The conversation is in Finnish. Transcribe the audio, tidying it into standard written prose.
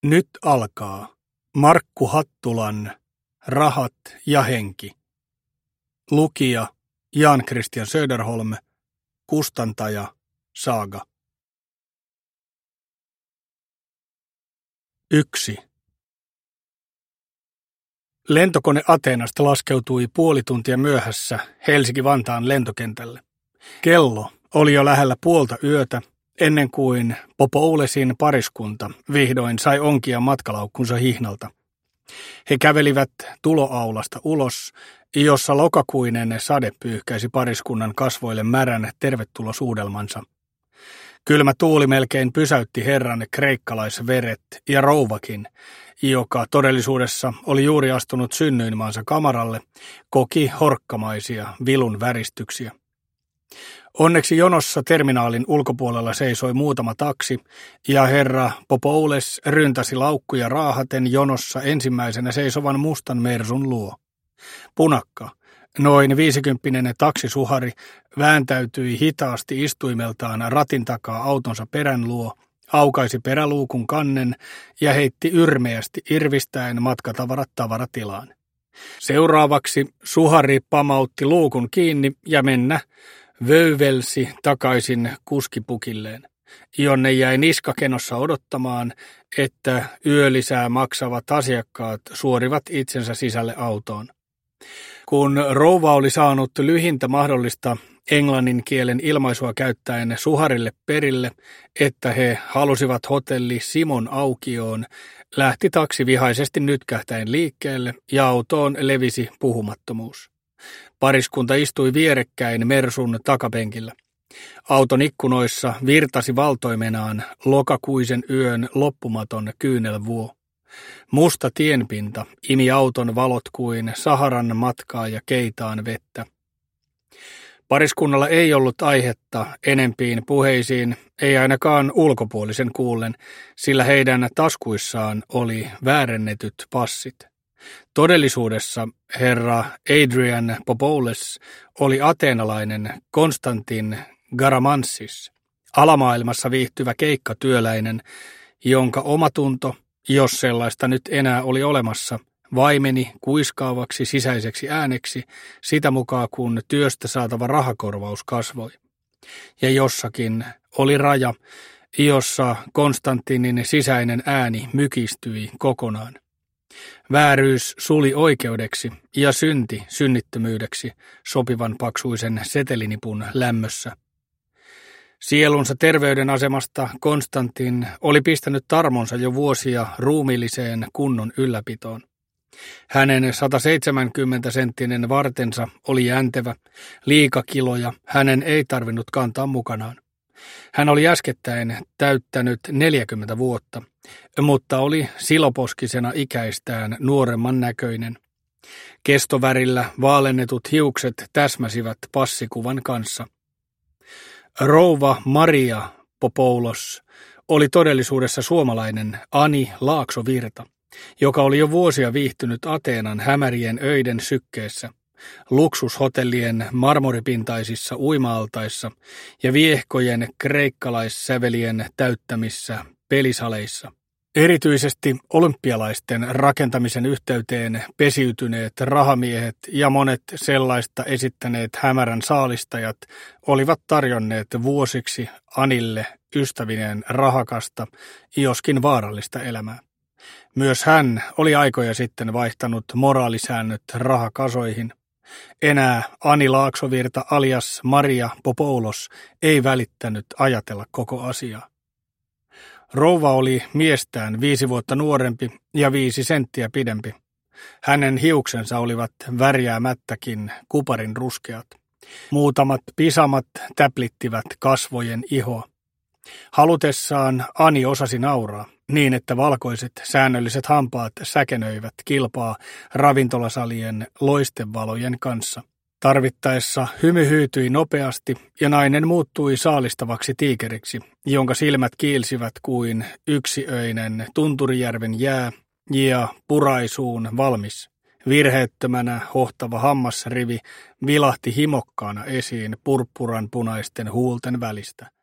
Nyt alkaa Markku Hattulan Rahat ja henki. Lukija Jan Christian Söderholm, kustantaja Saaga. 1. Lentokone Ateenasta laskeutui puoli tuntia myöhässä Helsinki-Vantaan lentokentälle. Kello oli jo lähellä puolta yötä ennen kuin Popoulesin pariskunta vihdoin sai onkia matkalaukkunsa hihnalta. He kävelivät tuloaulasta ulos, jossa lokakuinen sade pyyhkäisi pariskunnan kasvoille märän tervetulosuudelmansa. Kylmä tuuli melkein pysäytti herran kreikkalaisveret ja rouvakin, joka todellisuudessa oli juuri astunut synnyinmaansa kamaralle, koki horkkamaisia vilun väristyksiä. Onneksi jonossa terminaalin ulkopuolella seisoi muutama taksi, ja herra Popoules ryntäsi laukkuja raahaten jonossa ensimmäisenä seisovan mustan Mersun luo. Punakka, noin 50-vuotias taksisuhari, vääntäytyi hitaasti istuimeltaan ratin takaa autonsa perän luo, aukaisi peräluukun kannen ja heitti yrmeästi irvistäen matkatavarat tavaratilaan. Seuraavaksi suhari pamautti luukun kiinni ja mennä vöyvelsi takaisin kuskipukilleen, jonne jäi niskakenossa odottamaan, että yölisää maksavat asiakkaat suorivat itsensä sisälle autoon. Kun rouva oli saanut lyhintä mahdollista englannin kielen ilmaisua käyttäen suharille perille, että he halusivat hotelli Simon aukioon, lähti taksi vihaisesti nytkähtäen liikkeelle ja autoon levisi puhumattomuus. Pariskunta istui vierekkäin Mersun takapenkillä. Auton ikkunoissa virtasi valtoimenaan lokakuisen yön loppumaton kyynelvuo. Musta tienpinta imi auton valot kuin Saharan matkaa ja keitaan vettä. Pariskunnalla ei ollut aihetta enempiin puheisiin, ei ainakaan ulkopuolisen kuullen, sillä heidän taskuissaan oli väärennetyt passit. Todellisuudessa herra Adrian Popoules oli ateenalainen Konstantin Garamansis, alamaailmassa viihtyvä keikkatyöläinen, jonka omatunto, jos sellaista nyt enää oli olemassa, vaimeni kuiskaavaksi sisäiseksi ääneksi sitä mukaan, kun työstä saatava rahakorvaus kasvoi. Ja jossakin oli raja, jossa Konstantinin sisäinen ääni mykistyi kokonaan. Vääryys suli oikeudeksi ja synti synnittömyydeksi sopivan paksuisen setelinipun lämmössä. Sielunsa terveyden asemasta Konstantin oli pistänyt tarmonsa jo vuosia ruumiilliseen kunnon ylläpitoon. Hänen 170-senttinen vartensa oli jäntevä, liikakiloja hänen ei tarvinnut kantaa mukanaan. Hän oli äskettäin täyttänyt 40 vuotta, mutta oli siloposkisena ikäistään nuoremman näköinen. Kestovärillä vaalennetut hiukset täsmäsivät passikuvan kanssa. Rouva Maria Popoulos oli todellisuudessa suomalainen Ani Laaksovirta, joka oli jo vuosia viihtynyt Ateenan hämärien öiden sykkeessä, luksushotellien marmoripintaisissa uima-altaissa ja viehkojen kreikkalaissävelien täyttämissä pelisaleissa. Erityisesti olympialaisten rakentamisen yhteyteen pesiytyneet rahamiehet ja monet sellaista esittäneet hämärän saalistajat olivat tarjonneet vuosiksi Anille ystävineen rahakasta, joskin vaarallista elämää. Myös hän oli aikoja sitten vaihtanut moraalisäännöt rahakasoihin. Enää Ani Laaksovirta alias Maria Popoulos ei välittänyt ajatella koko asiaa. Rouva oli miestään 5 vuotta nuorempi ja 5 senttiä pidempi. Hänen hiuksensa olivat värjäämättäkin kuparin ruskeat. Muutamat pisamat täplittivät kasvojen ihoa. Halutessaan Ani osasi nauraa, niin että valkoiset säännölliset hampaat säkenöivät kilpaa ravintolasalien loistevalojen kanssa. Tarvittaessa hymy hyytyi nopeasti ja nainen muuttui saalistavaksi tiikeriksi, jonka silmät kiilsivät kuin yksiöinen Tunturijärven jää ja puraisuun valmis. Virheettömänä hohtava hammasrivi vilahti himokkaana esiin purppuran punaisten huulten välistä.